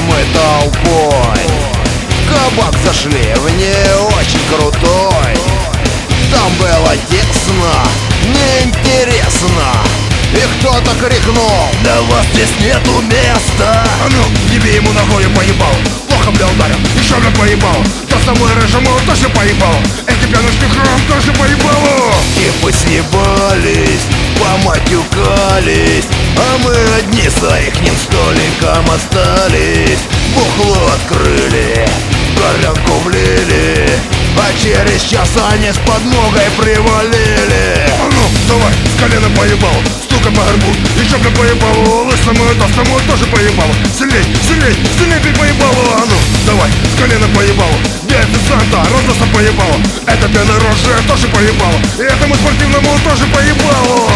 мы толпой в кабак зашли, в не очень крутой. Там было тесно, неинтересно, и кто-то крикнул: для вас здесь нету места. А ну, еби ему ногою поебал. Плохо, бля, ударил, еще, бля, поебал. То самое рыжему тоже поебал. Эти пьянушки храм тоже поебало. Типы съебались, поматюкались, а мы одни за ихним столиком остались. Бухло открыли, горянку влили, а через час они с подмогой привалили. А ну, давай, с колена поебал, стуком по горбу, еще, бля, поебал. Лысому и толстому тоже поебал. Сильней, сильней, сильней, бля, поебал. А ну, давай, с колена поебал. Где официанта, Родоса поебал. Это пьяный рожа тоже поебал. И этому спортивному тоже поебал.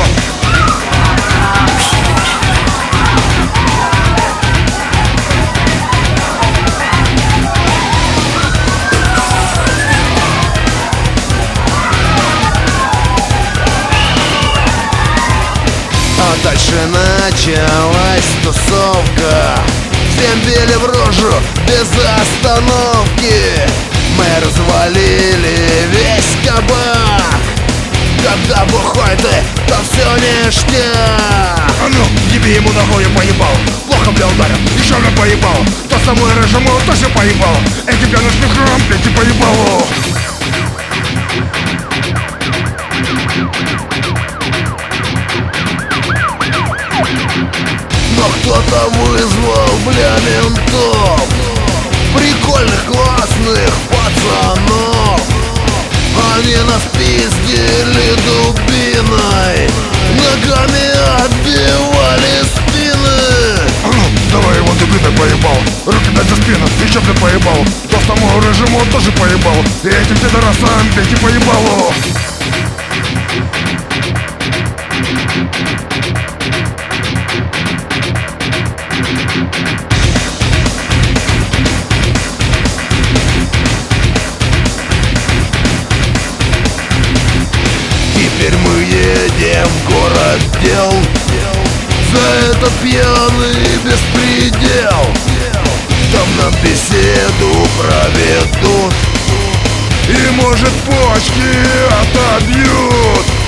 А дальше началась тусовка. Всем били в рожу без остановки. Мы развалили весь кабак. Когда бухой ты, то все ништяк. А ну, еби ему ногою поебал. Плохо, бля, ударил, еще, бля, поебал. То самое рыжему тоже поебал. Эти пьянушки храм, эти поебало. Но кто-то вызвал, бля, ментов, прикольных, классных пацанов. Они нас пиздили дубиной, ногами отбивали спины. А ну, давай его дубиной поебал. Руки дать за спину, еще, бля, поебал. Толстому рыжему тоже поебал. И этим пидорасам пяти поебало. Теперь мы едем в город дел, за этот пьяный беспредел. Там нам беседу проведут И, может, почки отобьют.